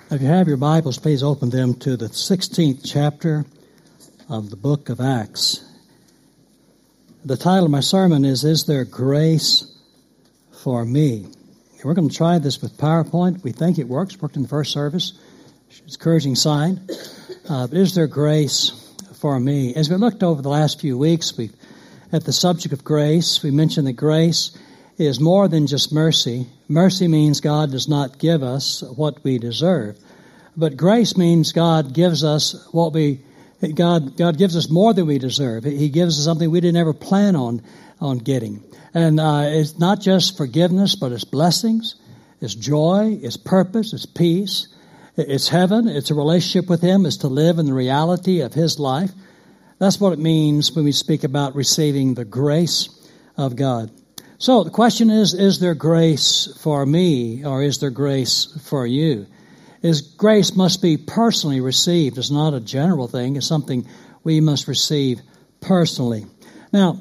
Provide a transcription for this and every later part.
If you have your Bibles, please open them to the 16th chapter of the book of Acts. The title of my sermon is there Grace for Me? And we're going to try this with PowerPoint. We think it works. Worked in the first service. It's an encouraging sign. But is there grace for me? As we looked over the last few weeks, at the subject of grace, we mentioned that grace is more than just mercy. Mercy means God does not give us what we deserve. But grace means God gives us God gives us more than we deserve. He gives us something we didn't ever plan on getting. And it's not just forgiveness, but it's blessings, it's joy, it's purpose, it's peace, it's heaven, it's a relationship with Him, it's to live in the reality of His life. That's what it means when we speak about receiving the grace of God. So the question is there grace for me, or is there grace for you? Grace must be personally received. It's not a general thing. It's something we must receive personally. Now,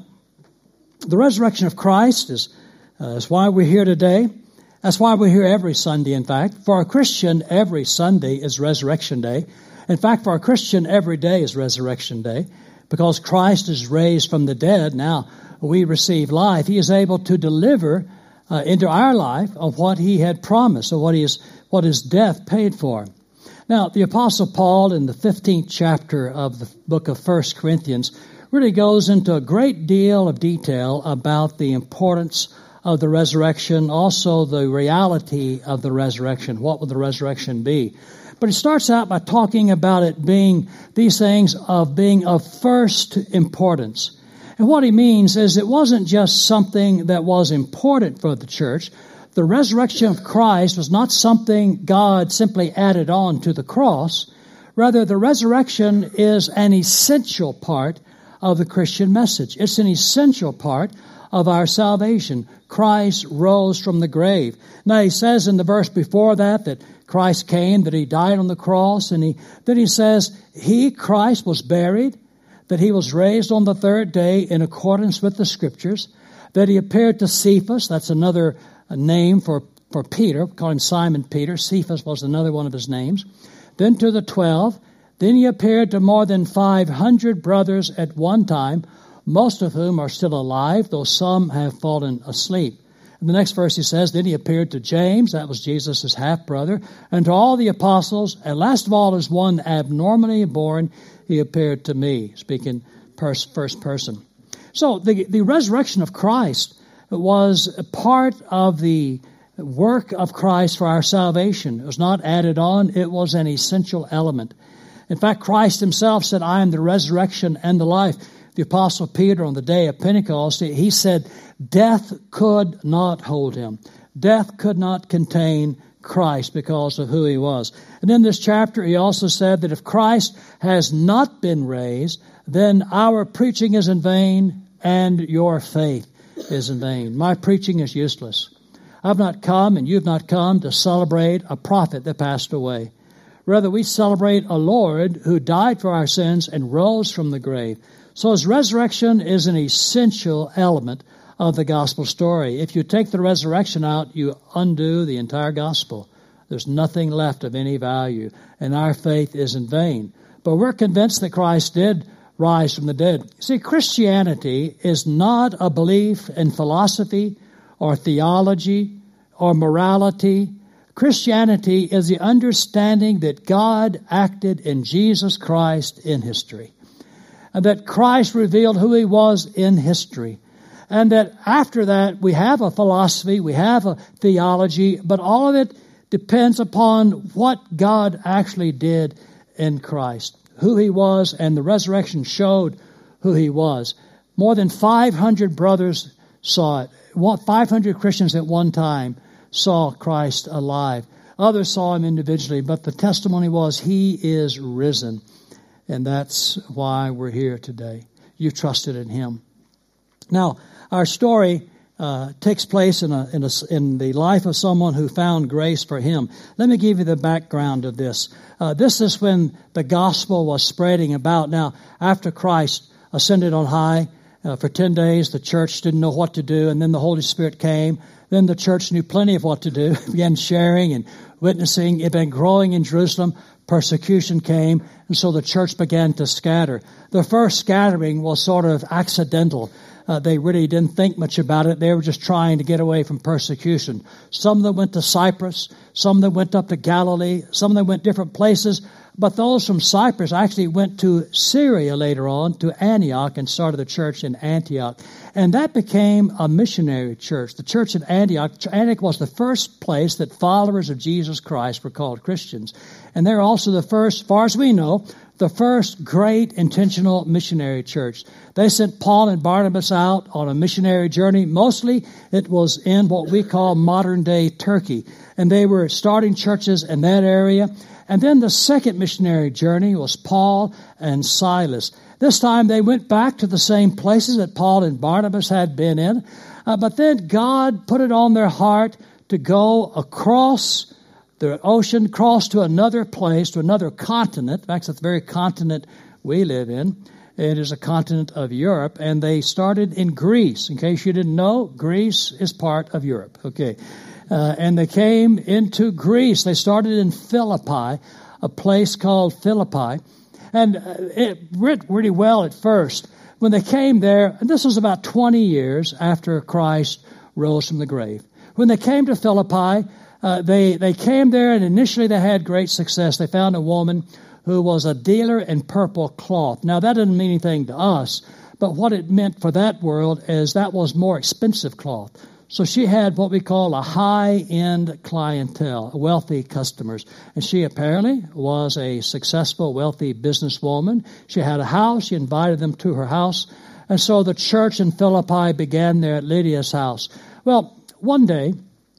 the resurrection of Christ is why we're here today. That's why we're here every Sunday, in fact. For a Christian, every Sunday is Resurrection Day. In fact, for a Christian, every day is Resurrection Day. Because Christ is raised from the dead, now we receive life. He is able to deliver into our life of what He had promised, or what His death paid for. Now, the Apostle Paul in the 15th chapter of the book of 1 Corinthians really goes into a great deal of detail about the importance of the resurrection, also the reality of the resurrection. What will the resurrection be? But he starts out by talking about it being these things being of first importance. And what he means is it wasn't just something that was important for the church. The resurrection of Christ was not something God simply added on to the cross. Rather, the resurrection is an essential part of the Christian message. It's an essential part of our salvation. Christ rose from the grave. Now, he says in the verse before that Christ came, that He died on the cross, and then he says, Christ, was buried, that He was raised on the third day in accordance with the Scriptures, that He appeared to Cephas. That's another name for Peter. We call him Simon Peter. Cephas was another one of his names. Then to the 12. Then He appeared to more than 500 brothers at one time, most of whom are still alive, though some have fallen asleep. In the next verse he says, then He appeared to James, that was Jesus' half-brother, and to all the apostles, and last of all, as one abnormally born, He appeared to me, speaking first person. So the resurrection of Christ was a part of the work of Christ for our salvation. It was not added on. It was an essential element. In fact, Christ Himself said, I am the resurrection and the life. The Apostle Peter on the day of Pentecost, he said, death could not hold Him. Death could not contain Christ because of who He was. And in this chapter, he also said that if Christ has not been raised, then our preaching is in vain and your faith is in vain. My preaching is useless. I've not come, and you've not come, to celebrate a prophet that passed away. Rather, we celebrate a Lord who died for our sins and rose from the grave. So His resurrection is an essential element of the gospel story. If you take the resurrection out, you undo the entire gospel. There's nothing left of any value, and our faith is in vain. But we're convinced that Christ did rise from the dead. See, Christianity is not a belief in philosophy or theology or morality. Christianity is the understanding that God acted in Jesus Christ in history, and that Christ revealed who He was in history, and that after that we have a philosophy, we have a theology, but all of it depends upon what God actually did in Christ, who He was, and the resurrection showed who He was. More than 500 brothers saw it. 500 Christians at one time saw Christ alive. Others saw Him individually, but the testimony was He is risen. And that's why we're here today. You trusted in Him. Now, our story takes place in the life of someone who found grace for him. Let me give you the background of this. This is when the gospel was spreading about. Now, after Christ ascended on high, For 10 days, the church didn't know what to do, and then the Holy Spirit came. Then the church knew plenty of what to do, began sharing and witnessing. It had been growing in Jerusalem. Persecution came, and so the church began to scatter. The first scattering was sort of accidental. They really didn't think much about it. They were just trying to get away from persecution. Some of them went to Cyprus. Some of them went up to Galilee. Some of them went different places. But those from Cyprus actually went to Syria later on, to Antioch, and started the church in Antioch. And that became a missionary church. The church in Antioch was the first place that followers of Jesus Christ were called Christians. And they're also the first, as far as we know, the first great intentional missionary church. They sent Paul and Barnabas out on a missionary journey. Mostly it was in what we call modern-day Turkey. And they were starting churches in that area. And then the second missionary journey was Paul and Silas. This time they went back to the same places that Paul and Barnabas had been in. But then God put it on their heart to go across the ocean, cross to another place, to another continent. In fact, it's the very continent we live in. It is a continent of Europe. And they started in Greece. In case you didn't know, Greece is part of Europe. Okay. And they came into Greece. They started in Philippi, a place called Philippi. And it went really well at first. When they came there, and this was about 20 years after Christ rose from the grave. When they came to Philippi, they came there, and initially they had great success. They found a woman who was a dealer in purple cloth. Now, that didn't mean anything to us, but what it meant for that world is that was more expensive cloth. So she had what we call a high-end clientele, wealthy customers. And she apparently was a successful, wealthy businesswoman. She had a house. She invited them to her house. And so the church in Philippi began there at Lydia's house. Well, one day,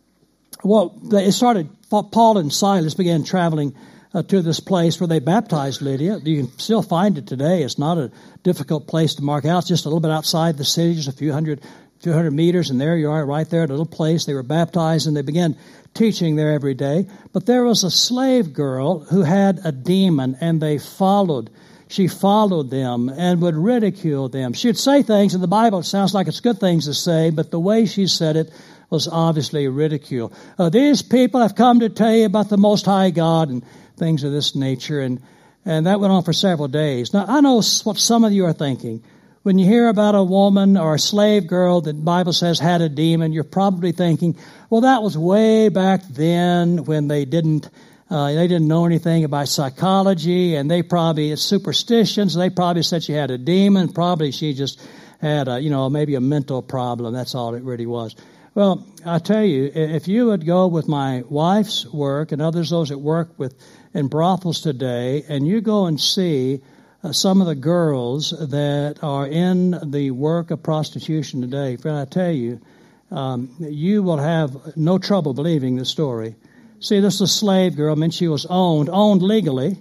Paul and Silas began traveling to this place where they baptized Lydia. You can still find it today. It's not a difficult place to mark out. It's just a little bit outside the city, just a few hundred meters, and there you are, right there at a little place. They were baptized, and they began teaching there every day. But there was a slave girl who had a demon, and she followed them and would ridicule them. She'd say things in the Bible. It sounds like it's good things to say, but the way she said it was obviously ridicule. These people have come to tell you about the Most High God and things of this nature, and that went on for several days. Now, I know what some of you are thinking. When you hear about a woman or a slave girl that the Bible says had a demon, you're probably thinking, well, that was way back then when they didn't know anything about psychology, and it's superstitions. They probably said she had a demon. Probably she just had maybe a mental problem. That's all it really was. Well, I tell you, if you would go with my wife's work and those that work in brothels today, and you go and see some of the girls that are in the work of prostitution today, friend, I tell you, you will have no trouble believing the story. See, this is a slave girl. I mean, she was owned legally.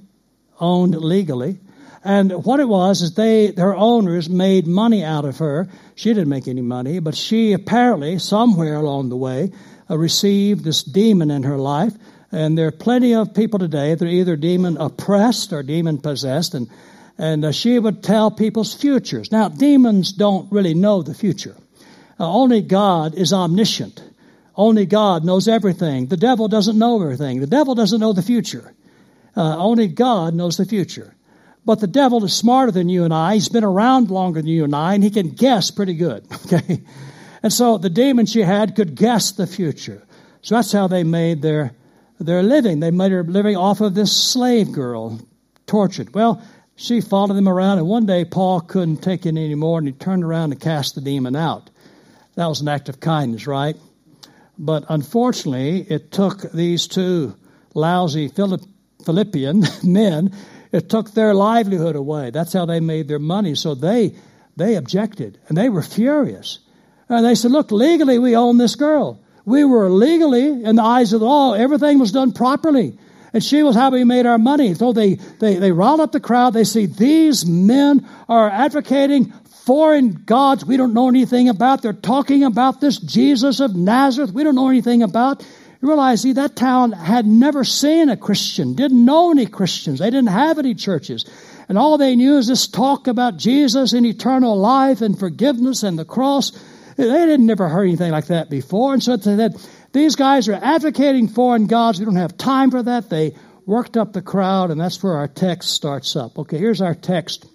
And what it was is her owners made money out of her. She didn't make any money, but she apparently, somewhere along the way, received this demon in her life. And there are plenty of people today that are either demon oppressed or demon possessed, and she would tell people's futures. Now, demons don't really know the future. Only God is omniscient. Only God knows everything. The devil doesn't know everything. The devil doesn't know the future. Only God knows the future. But the devil is smarter than you and I. He's been around longer than you and I, and he can guess pretty good. Okay, and so the demon she had could guess the future. So that's how they made their living. They made their living off of this slave girl, tortured. Well, she followed them around, and one day Paul couldn't take it anymore, and he turned around and cast the demon out. That was an act of kindness, right? But unfortunately, it took these two lousy Philippian men, it took their livelihood away. That's how they made their money. So they objected, and they were furious. And they said, look, legally we own this girl. We were legally, in the eyes of the law, everything was done properly. And she was how we made our money. So they riled up the crowd. They say, these men are advocating foreign gods we don't know anything about. They're talking about this Jesus of Nazareth we don't know anything about. You realize, that town had never seen a Christian, didn't know any Christians. They didn't have any churches. And all they knew is this talk about Jesus and eternal life and forgiveness and the cross. They had never heard anything like that before. And so they said, these guys are advocating foreign gods. We don't have time for that. They worked up the crowd, and that's where our text starts up. Okay, here's our text.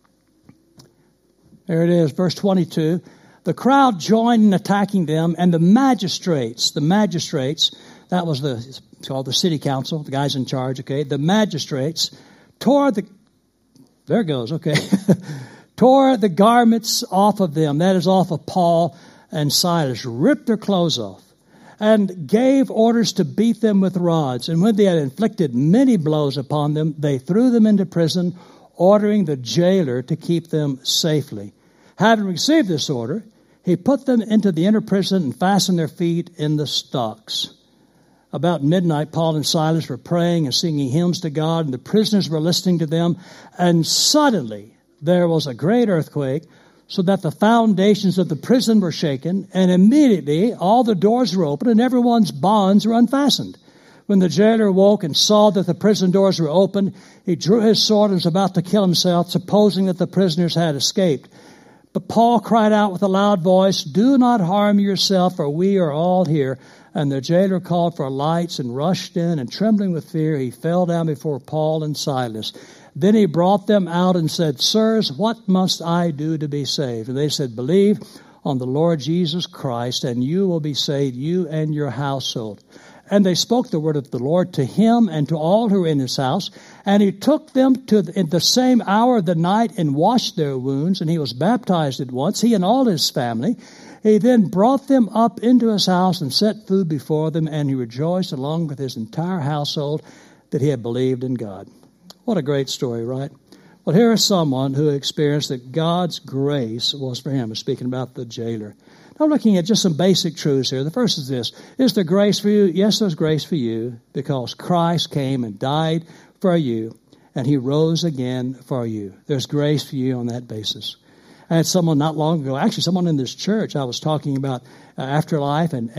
There it is, verse 22. The crowd joined in attacking them, and the magistrates, that was it's called the city council, the guys in charge, okay, the magistrates tore the garments off of them, that is off of Paul and Silas, ripped their clothes off, and gave orders to beat them with rods. And when they had inflicted many blows upon them, they threw them into prison, ordering the jailer to keep them safely. Having received this order, he put them into the inner prison and fastened their feet in the stocks. About midnight, Paul and Silas were praying and singing hymns to God, and the prisoners were listening to them. And suddenly there was a great earthquake, so that the foundations of the prison were shaken, and immediately all the doors were opened and everyone's bonds were unfastened. When the jailer woke and saw that the prison doors were open, he drew his sword and was about to kill himself, supposing that the prisoners had escaped. But Paul cried out with a loud voice, "Do not harm yourself, for we are all here." And the jailer called for lights and rushed in, and trembling with fear, he fell down before Paul and Silas. Then he brought them out and said, "Sirs, what must I do to be saved?" And they said, "Believe on the Lord Jesus Christ, and you will be saved, you and your household." And they spoke the word of the Lord to him and to all who were in his house. And he took them in the same hour of the night and washed their wounds. And he was baptized at once, he and all his family. He then brought them up into his house and set food before them. And he rejoiced along with his entire household that he had believed in God. What a great story, right? Well, here is someone who experienced that God's grace was for him. I'm speaking about the jailer. Now, looking at just some basic truths here. The first is this. Is there grace for you? Yes, there's grace for you because Christ came and died for you, and he rose again for you. There's grace for you on that basis. I had someone not long ago, actually someone in this church, I was talking about afterlife, and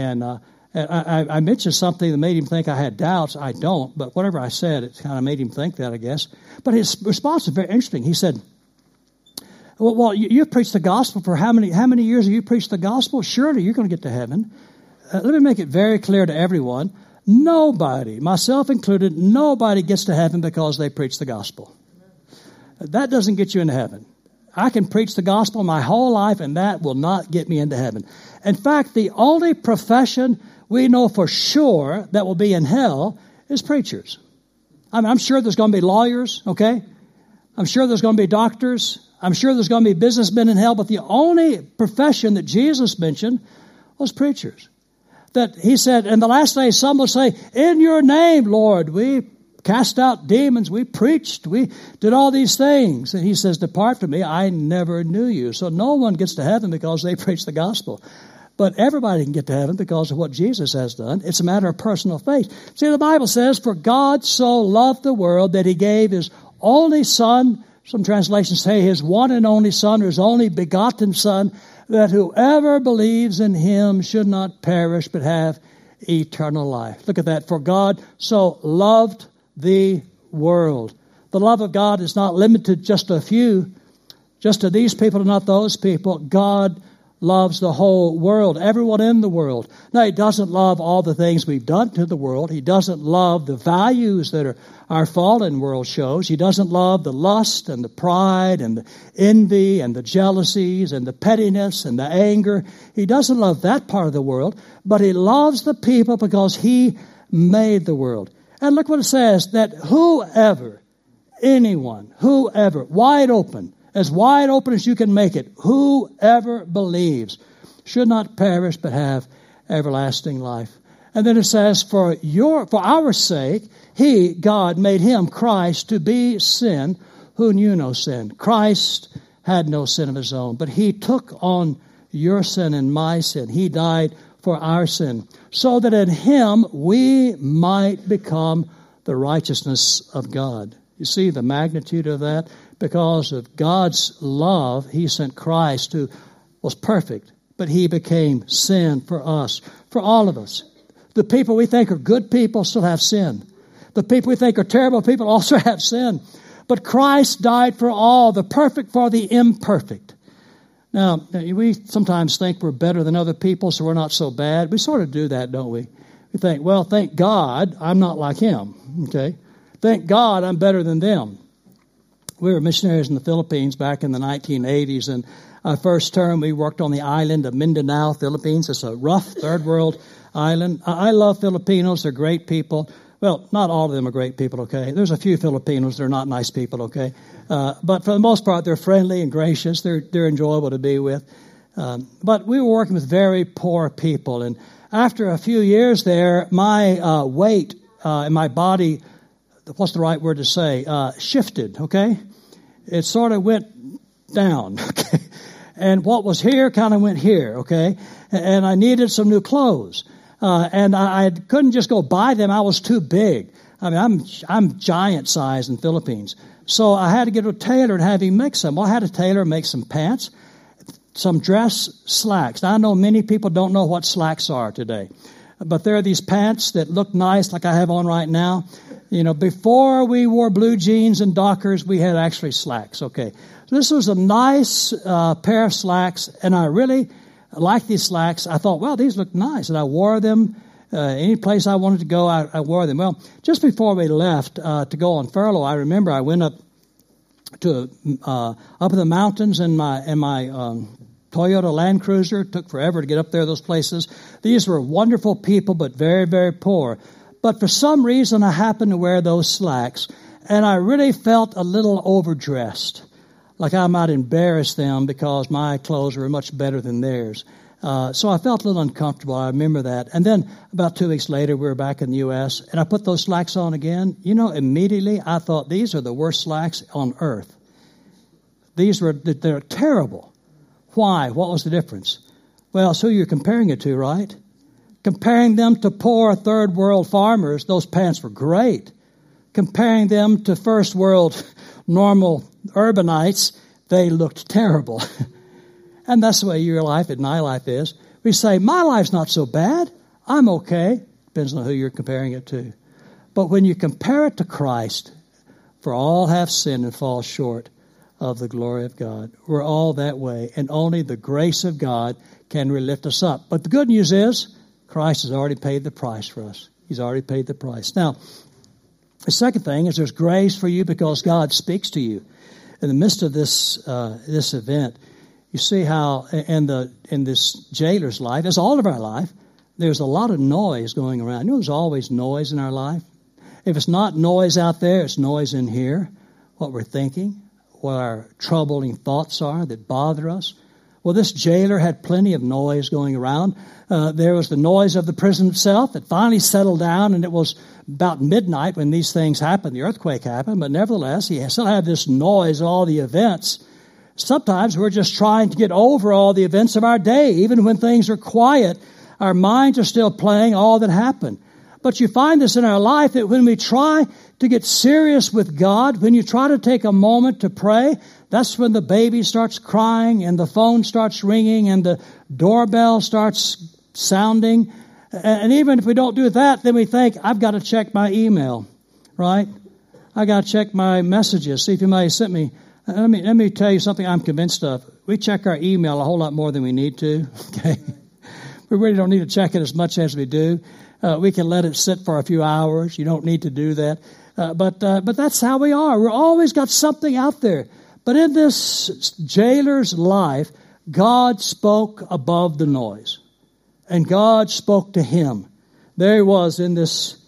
I mentioned something that made him think I had doubts. I don't, but whatever I said, it kind of made him think that, I guess. But his response was very interesting. He said, Well, you've preached the gospel for how many years have you preached the gospel? Surely you're going to get to heaven. Let me make it very clear to everyone. Nobody, myself included, nobody gets to heaven because they preach the gospel. That doesn't get you into heaven. I can preach the gospel my whole life, and that will not get me into heaven. In fact, the only profession we know for sure that will be in hell is preachers. I'm sure there's going to be lawyers, okay? I'm sure there's going to be doctors. I'm sure there's going to be businessmen in hell, but the only profession that Jesus mentioned was preachers. That he said, in the last days, some will say, "In your name, Lord, we cast out demons, we preached, we did all these things." And he says, "Depart from me, I never knew you." So no one gets to heaven because they preach the gospel. But everybody can get to heaven because of what Jesus has done. It's a matter of personal faith. See, the Bible says, "For God so loved the world that he gave his only Son," some translations say his one and only Son, or his only begotten Son, "that whoever believes in him should not perish but have eternal life." Look at that. For God so loved the world. The love of God is not limited just to a few, just to these people and not those people. God loves the whole world, everyone in the world. Now, he doesn't love all the things we've done to the world. He doesn't love the values that our fallen world shows. He doesn't love the lust and the pride and the envy and the jealousies and the pettiness and the anger. He doesn't love that part of the world, but he loves the people because he made the world. And look what it says, that whoever, anyone, whoever, wide open as you can make it, whoever believes should not perish but have everlasting life. And then it says, for our sake, he, God, made him, Christ, to be sin who knew no sin. Christ had no sin of his own, but he took on your sin and my sin. He died for our sin, so that in him we might become the righteousness of God. You see the magnitude of that? Because of God's love, he sent Christ, who was perfect, but he became sin for us, for all of us. The people we think are good people still have sin. The people we think are terrible people also have sin. But Christ died for all, the perfect for the imperfect. Now, we sometimes think we're better than other people, so we're not so bad. We sort of do that, don't we? We think, well, thank God I'm not like him. Okay? Thank God I'm better than them. We were missionaries in the Philippines back in the 1980s, and our first term we worked on the island of Mindanao, Philippines. It's a rough third world island. I love Filipinos. They're great people. Well, not all of them are great people, okay? There's a few Filipinos that are not nice people, okay? But for the most part, they're friendly and gracious. They're enjoyable to be with. But we were working with very poor people, and after a few years there, my weight in my body, what's the right word to say, shifted, okay? It sort of went down, okay? And what was here kind of went here, okay? And I needed some new clothes. And I couldn't just go buy them. I was too big. I mean, I'm giant size in the Philippines. So I had to get a tailor and have him make some. Well, I had a tailor make some pants, some dress slacks. Now, I know many people don't know what slacks are today. But there are these pants that look nice like I have on right now. You know, before we wore blue jeans and Dockers, we had actually slacks. Okay. This was a nice pair of slacks, and I really liked these slacks. I thought, well, these look nice, and I wore them. Any place I wanted to go, I wore them. Well, just before we left to go on furlough, I remember I went up in the mountains in my Toyota Land Cruiser. It took forever to get up there, those places. These were wonderful people, but very, very poor. But for some reason, I happened to wear those slacks, and I really felt a little overdressed, like I might embarrass them because my clothes were much better than theirs. So I felt a little uncomfortable. I remember that. And then about 2 weeks later, we were back in the U.S., and I put those slacks on again. You know, immediately I thought, these are the worst slacks on earth. They're terrible. Why? What was the difference? Well, it's who you're comparing it to, right? Comparing them to poor third world farmers, those pants were great. Comparing them to first world normal urbanites, they looked terrible. And that's the way your life and my life is. We say, my life's not so bad. I'm okay. Depends on who you're comparing it to. But when you compare it to Christ, for all have sinned and fall short of the glory of God. We're all that way, and only the grace of God can really lift us up. But the good news is, Christ has already paid the price for us. He's already paid the price. Now, the second thing is there's grace for you because God speaks to you. In the midst of this event, you see how in this jailer's life, as all of our life, there's a lot of noise going around. You know, there's always noise in our life. If it's not noise out there, it's noise in here. What we're thinking, what our troubling thoughts are that bother us. Well, this jailer had plenty of noise going around. There was the noise of the prison itself. It finally settled down, and it was about midnight when these things happened. The earthquake happened, but nevertheless, he still had this noise, all the events. Sometimes we're just trying to get over all the events of our day. Even when things are quiet, our minds are still playing all that happened. But you find this in our life that when we try to get serious with God, when you try to take a moment to pray, that's when the baby starts crying and the phone starts ringing and the doorbell starts sounding. And even if we don't do that, then we think, I've got to check my email, right? I got to check my messages, see if anybody sent me. Let me tell you something I'm convinced of. We check our email a whole lot more than we need to, okay? We really don't need to check it as much as we do. We can let it sit for a few hours. You don't need to do that. But that's how we are. We're always got something out there. But in this jailer's life, God spoke above the noise. And God spoke to him. There he was in this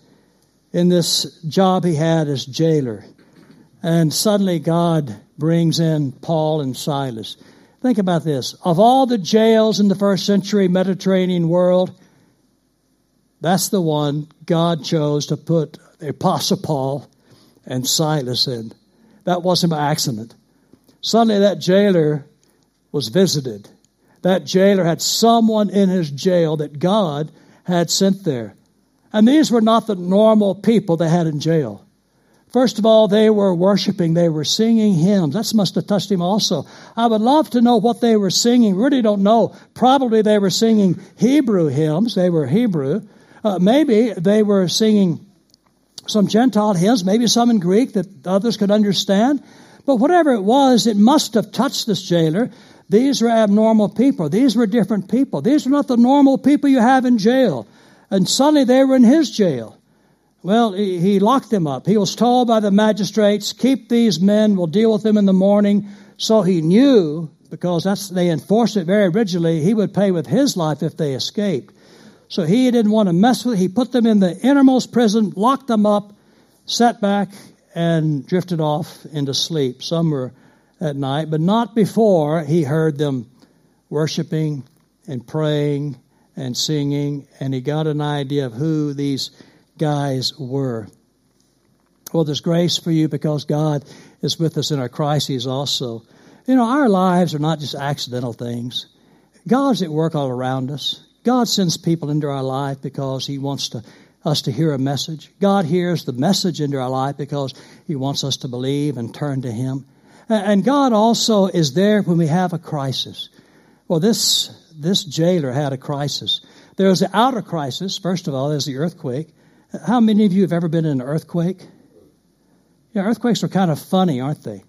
job he had as jailer. And suddenly God brings in Paul and Silas. Think about this. Of all the jails in the first century Mediterranean world, that's the one God chose to put the Apostle Paul and Silas in. That wasn't by accident. Suddenly that jailer was visited. That jailer had someone in his jail that God had sent there. And these were not the normal people they had in jail. First of all, they were worshiping. They were singing hymns. That must have touched him also. I would love to know what they were singing. Really don't know. Probably they were singing Hebrew hymns. They were Hebrew. Maybe they were singing some Gentile hymns, maybe some in Greek that others could understand. But whatever it was, it must have touched this jailer. These were abnormal people. These were different people. These were not the normal people you have in jail. And suddenly they were in his jail. Well, he locked them up. He was told by the magistrates, keep these men, we'll deal with them in the morning. So he knew, because they enforced it very rigidly, he would pay with his life if they escaped. So he didn't want to mess with it. He put them in the innermost prison, locked them up, sat back, and drifted off into sleep. Some were at night, but not before he heard them worshiping and praying and singing, and he got an idea of who these guys were. Well, there's grace for you because God is with us in our crises also. You know, our lives are not just accidental things. God's at work all around us. God sends people into our life because he wants us to hear a message. God hears the message into our life because he wants us to believe and turn to him. And God also is there when we have a crisis. Well, this jailer had a crisis. There was the outer crisis. First of all, there's the earthquake. How many of you have ever been in an earthquake? Yeah, earthquakes are kind of funny, aren't they?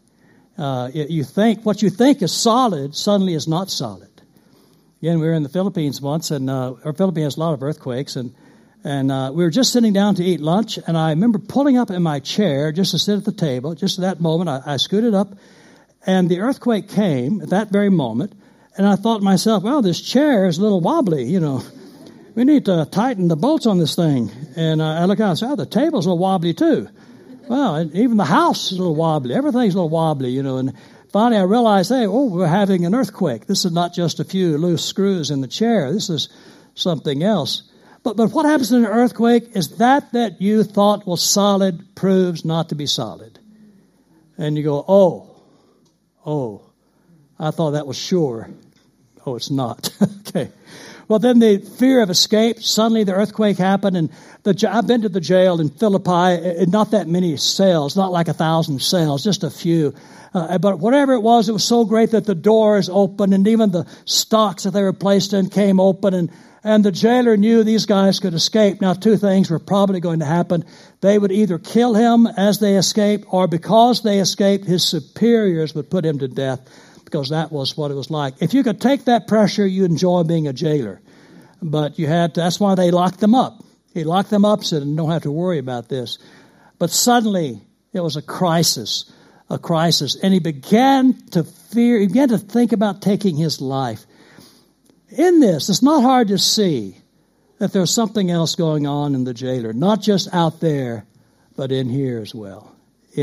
What you think is solid suddenly is not solid. Again, we were in the Philippines once, and our Philippines has a lot of earthquakes, and we were just sitting down to eat lunch, and I remember pulling up in my chair just to sit at the table. Just at that moment, I scooted up, and the earthquake came at that very moment, and I thought to myself, well, this chair is a little wobbly, you know. We need to tighten the bolts on this thing. And I look out and say, oh, the table's a little wobbly too. Well, even the house is a little wobbly. Everything's a little wobbly, you know. And finally I realized, hey, we're having an earthquake. This is not just a few loose screws in the chair. This is something else. But what happens in an earthquake is that you thought was solid proves not to be solid. And you go, oh, I thought that was sure. Oh, it's not. Okay. Well, then the fear of escape, suddenly the earthquake happened, and I've been to the jail in Philippi, not that many cells, not like 1,000 cells, just a few. But whatever it was so great that the doors opened, and even the stocks that they were placed in came open, and the jailer knew these guys could escape. Now, two things were probably going to happen. They would either kill him as they escaped, or because they escaped, his superiors would put him to death, because that was what it was like. If you could take that pressure, you enjoy being a jailer. But that's why they locked them up. He locked them up, said, don't have to worry about this. But suddenly, it was a crisis. And he began to fear, he began to think about taking his life. In this, it's not hard to see that there's something else going on in the jailer. Not just out there, but in here as well.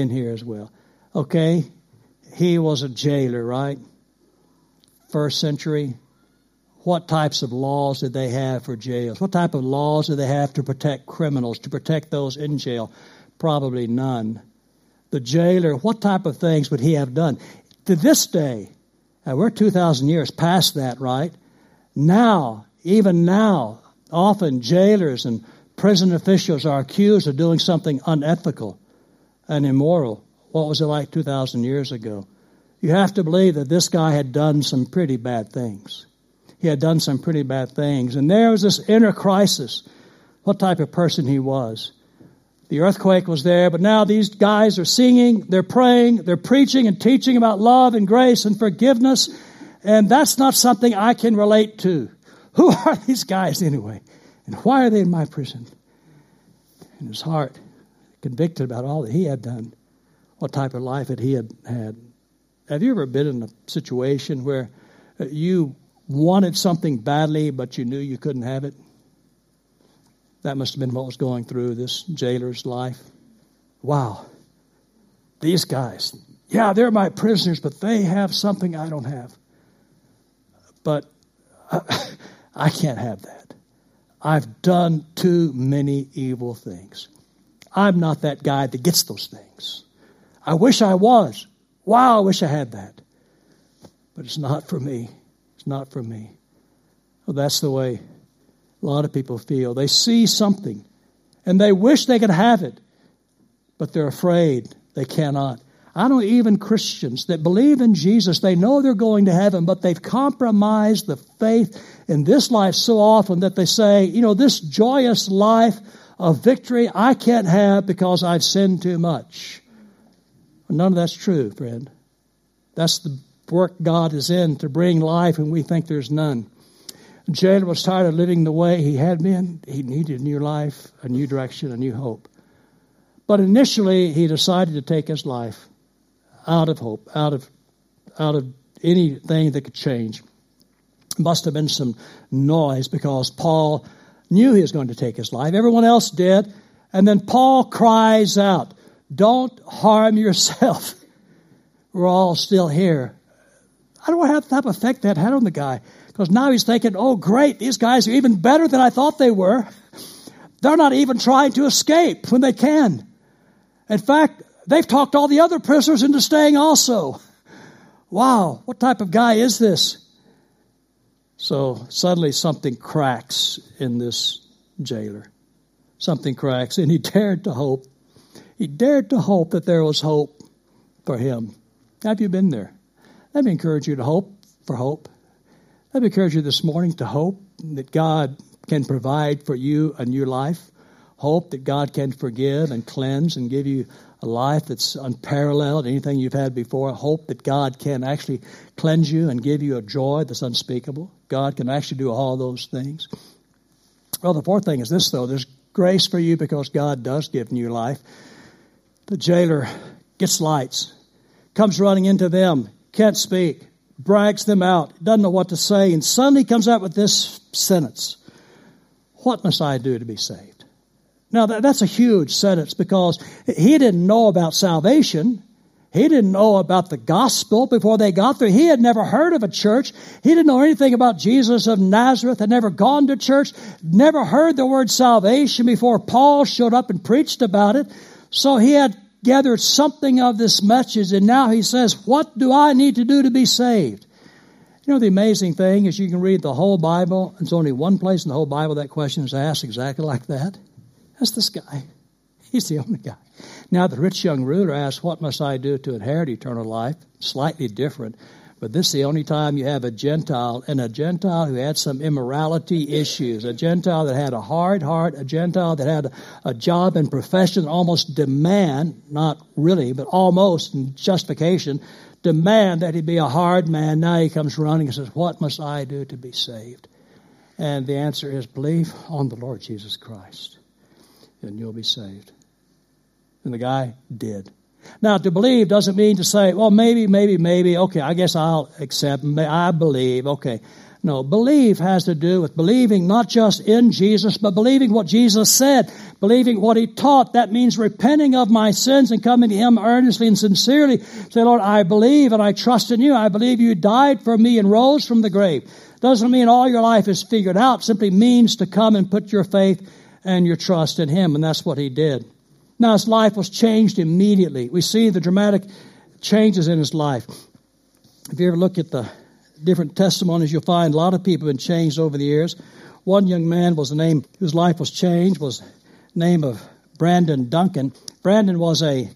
Okay? He was a jailer, right? First century. What types of laws did they have for jails? What type of laws did they have to protect criminals, to protect those in jail? Probably none. The jailer, what type of things would he have done? To this day, we're 2,000 years past that, right? Now, even now, often jailers and prison officials are accused of doing something unethical and immoral. What was it like 2,000 years ago? You have to believe that this guy had done some pretty bad things. He had done some pretty bad things. And there was this inner crisis, what type of person he was. The earthquake was there, but now these guys are singing, they're praying, they're preaching and teaching about love and grace and forgiveness. And that's not something I can relate to. Who are these guys anyway? And why are they in my prison? In his heart, convicted about all that he had done. What type of life that he had had. Have you ever been in a situation where you wanted something badly, but you knew you couldn't have it? That must have been what was going through this jailer's life. Wow. These guys, yeah, they're my prisoners, but they have something I don't have. But I can't have that. I've done too many evil things. I'm not that guy that gets those things. I wish I was. Wow, I wish I had that. But it's not for me. It's not for me. Well, that's the way a lot of people feel. They see something, and they wish they could have it, but they're afraid they cannot. I know even Christians that believe in Jesus, they know they're going to heaven, but they've compromised the faith in this life so often that they say, this joyous life a victory I can't have because I've sinned too much. None of that's true, friend. That's the work God is in to bring life, and we think there's none. The jailer was tired of living the way he had been. He needed a new life, a new direction, a new hope. But initially, he decided to take his life out of hope, out of anything that could change. Must have been some noise because Paul knew he was going to take his life. Everyone else did. And then Paul cries out, "Don't harm yourself. We're all still here." I don't know what type of effect that had on the guy. Because now he's thinking, oh, great, these guys are even better than I thought they were. They're not even trying to escape when they can. In fact, they've talked all the other prisoners into staying also. Wow, what type of guy is this? So suddenly something cracks in this jailer. Something cracks, and he dared to hope. He dared to hope that there was hope for him. Have you been there? Let me encourage you to hope for hope. Let me encourage you this morning to hope that God can provide for you a new life. Hope that God can forgive and cleanse and give you a life that's unparalleled, anything you've had before. Hope that God can actually cleanse you and give you a joy that's unspeakable. God can actually do all those things. Well, the fourth thing is this, though. There's grace for you because God does give new life. The jailer gets lights, comes running into them, can't speak, brags them out, doesn't know what to say, and suddenly comes out with this sentence: "What must I do to be saved?" Now, that's a huge sentence because he didn't know about salvation. He didn't know about the gospel before they got there. He had never heard of a church. He didn't know anything about Jesus of Nazareth, had never gone to church, never heard the word salvation before Paul showed up and preached about it. So he had gathered something of this message, and now he says, what do I need to do to be saved? You know, the amazing thing is you can read the whole Bible. There's only one place in the whole Bible that question is asked exactly like that. That's this guy. He's the only guy. Now, the rich young ruler asked, what must I do to inherit eternal life? Slightly different. But this is the only time you have a Gentile, and a Gentile who had some immorality issues, a Gentile that had a hard heart, a Gentile that had a job and profession that almost demand, not really, but almost in justification, demand that he be a hard man. Now he comes running and says, what must I do to be saved? And the answer is, believe on the Lord Jesus Christ, and you'll be saved. And the guy did. Now, to believe doesn't mean to say, well, maybe, okay, I guess I'll accept, I believe, okay. No, believe has to do with believing not just in Jesus, but believing what Jesus said, believing what he taught. That means repenting of my sins and coming to him earnestly and sincerely. Say, Lord, I believe and I trust in you. I believe you died for me and rose from the grave. Doesn't mean all your life is figured out. It simply means to come and put your faith and your trust in him, and that's what he did. Now, his life was changed immediately. We see the dramatic changes in his life. If you ever look at the different testimonies, you'll find a lot of people have been changed over the years. One young man was the name whose life was changed, was the name of Brandon Duncan. Brandon was a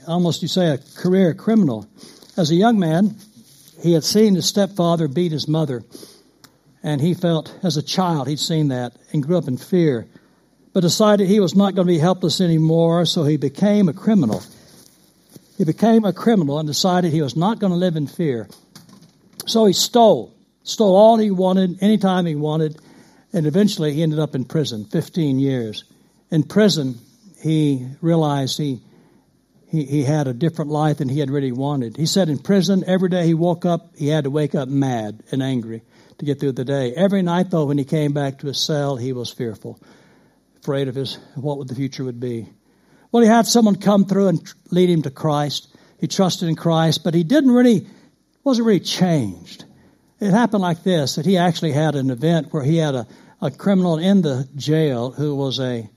career criminal. As a young man, he had seen his stepfather beat his mother. And he felt, as a child, he'd seen that and grew up in fear. But decided he was not going to be helpless anymore, so he became a criminal. He became a criminal and decided he was not going to live in fear. So he stole all he wanted, anytime he wanted, and eventually he ended up in prison, 15 years. In prison, he realized he had a different life than he had really wanted. He said in prison, every day he woke up, he had to wake up mad and angry to get through the day. Every night, though, when he came back to his cell, he was fearful, afraid of what the future would be. Well, he had someone come through and lead him to Christ. He trusted in Christ, but he wasn't really changed. It happened like this, that he actually had an event where he had a criminal in the jail who was a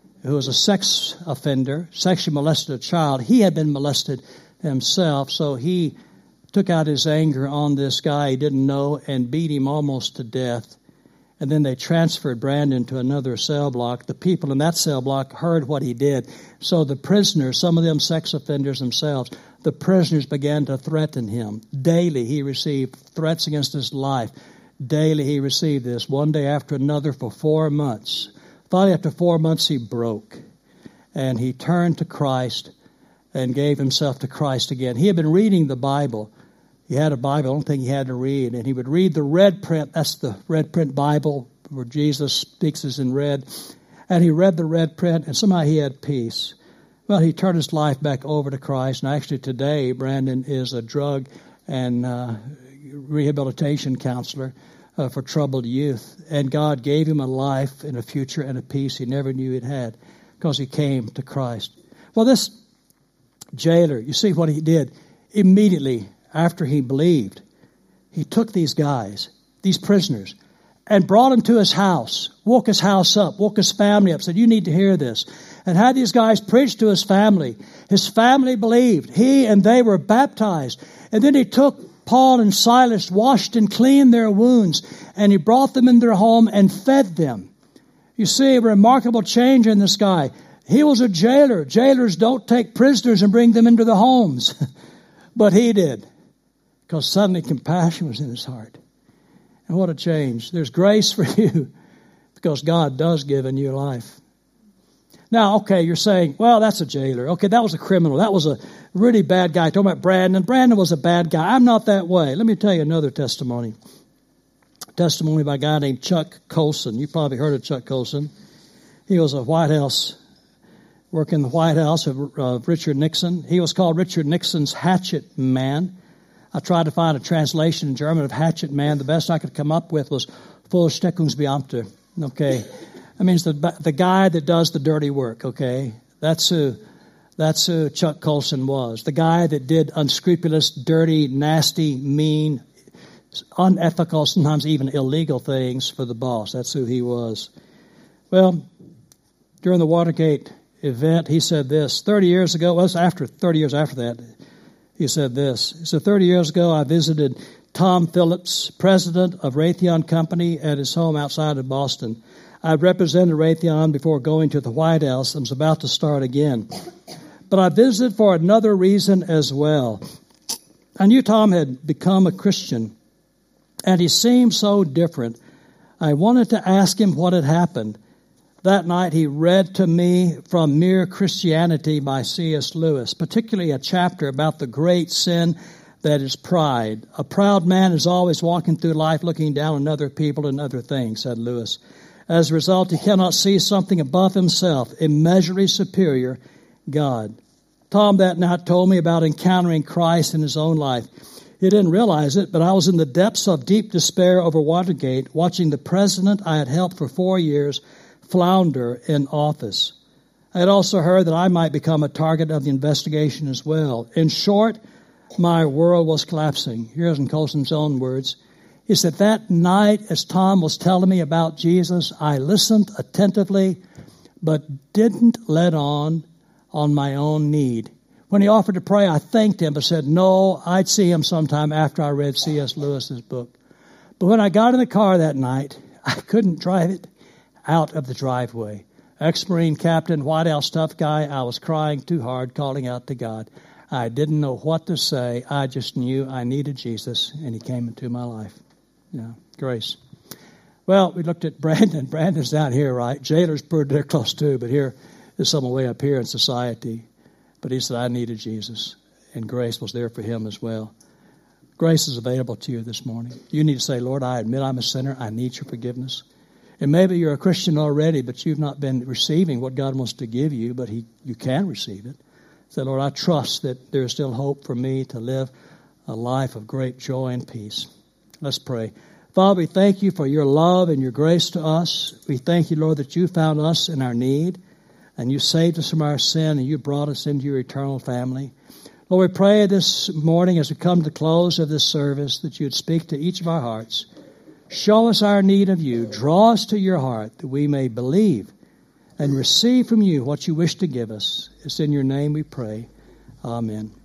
sex offender, sexually molested a child. He had been molested himself, so he took out his anger on this guy he didn't know and beat him almost to death. And then they transferred Brandon to another cell block. The people in that cell block heard what he did. So the prisoners, some of them sex offenders themselves, the prisoners began to threaten him. Daily he received threats against his life. Daily he received this, one day after another for 4 months. Finally, after 4 months, he broke. And he turned to Christ and gave himself to Christ again. He had been reading the Bible. He had a Bible, I don't think he had to read. And he would read the red print. That's the red print Bible where Jesus speaks is in red. And he read the red print, and somehow he had peace. Well, he turned his life back over to Christ. And actually today, Brandon is a drug and rehabilitation counselor for troubled youth. And God gave him a life and a future and a peace he never knew he'd had because he came to Christ. Well, this jailer, you see what he did? Immediately after he believed, he took these guys, these prisoners, and brought them to his house, woke his house up, woke his family up, said, you need to hear this. And had these guys preach to his family. His family believed. He and they were baptized. And then he took Paul and Silas, washed and cleaned their wounds, and he brought them in their home and fed them. You see a remarkable change in this guy. He was a jailer. Jailers don't take prisoners and bring them into the homes. But he did. Because suddenly compassion was in his heart. And what a change. There's grace for you because God does give a new life. Now, okay, you're saying, well, that's a jailer. Okay, that was a criminal. That was a really bad guy. Talking about Brandon. Brandon was a bad guy. I'm not that way. Let me tell you another testimony. Testimony by a guy named Chuck Colson. You probably heard of Chuck Colson. He was a White House, working in the White House of Richard Nixon. He was called Richard Nixon's hatchet man. I tried to find a translation in German of hatchet man. The best I could come up with was Vollstreckungsbeamter. Okay. That means the guy that does the dirty work, okay? That's who Chuck Colson was. The guy that did unscrupulous, dirty, nasty, mean, unethical, sometimes even illegal things for the boss. That's who he was. Well, during the Watergate event, he said this. 30 years ago, well, it was 30 years after that, he said this. He said, 30 years ago, I visited Tom Phillips, president of Raytheon Company, at his home outside of Boston. I represented Raytheon before going to the White House and was about to start again. But I visited for another reason as well. I knew Tom had become a Christian, and he seemed so different. I wanted to ask him what had happened. That night he read to me from Mere Christianity by C.S. Lewis, particularly a chapter about the great sin that is pride. A proud man is always walking through life looking down on other people and other things, said Lewis. As a result, he cannot see something above himself, immeasurably superior, God. Tom that night told me about encountering Christ in his own life. He didn't realize it, but I was in the depths of deep despair over Watergate, watching the president I had helped for 4 years flounder in office. I had also heard that I might become a target of the investigation as well. In short, my world was collapsing. Here's in Colson's own words. He said, that night, as Tom was telling me about Jesus, I listened attentively, but didn't let on my own need. When he offered to pray, I thanked him, but said, no, I'd see him sometime after I read C.S. Lewis's book. But when I got in the car that night, I couldn't drive it out of the driveway. Ex-Marine captain, White House tough guy, I was crying too hard, calling out to God. I didn't know what to say. I just knew I needed Jesus, and he came into my life. Yeah, grace. Well, we looked at Brandon. Brandon's down here, right? Jailer's pretty close too, but here is someone way up here in society. But he said, I needed Jesus, and grace was there for him as well. Grace is available to you this morning. You need to say, Lord, I admit I'm a sinner. I need your forgiveness. And maybe you're a Christian already, but you've not been receiving what God wants to give you, but you can receive it. Say, Lord, I trust that there is still hope for me to live a life of great joy and peace. Let's pray. Father, we thank you for your love and your grace to us. We thank you, Lord, that you found us in our need, and you saved us from our sin, and you brought us into your eternal family. Lord, we pray this morning as we come to the close of this service that you would speak to each of our hearts. Show us our need of you. Draw us to your heart that we may believe and receive from you what you wish to give us. It's in your name we pray. Amen.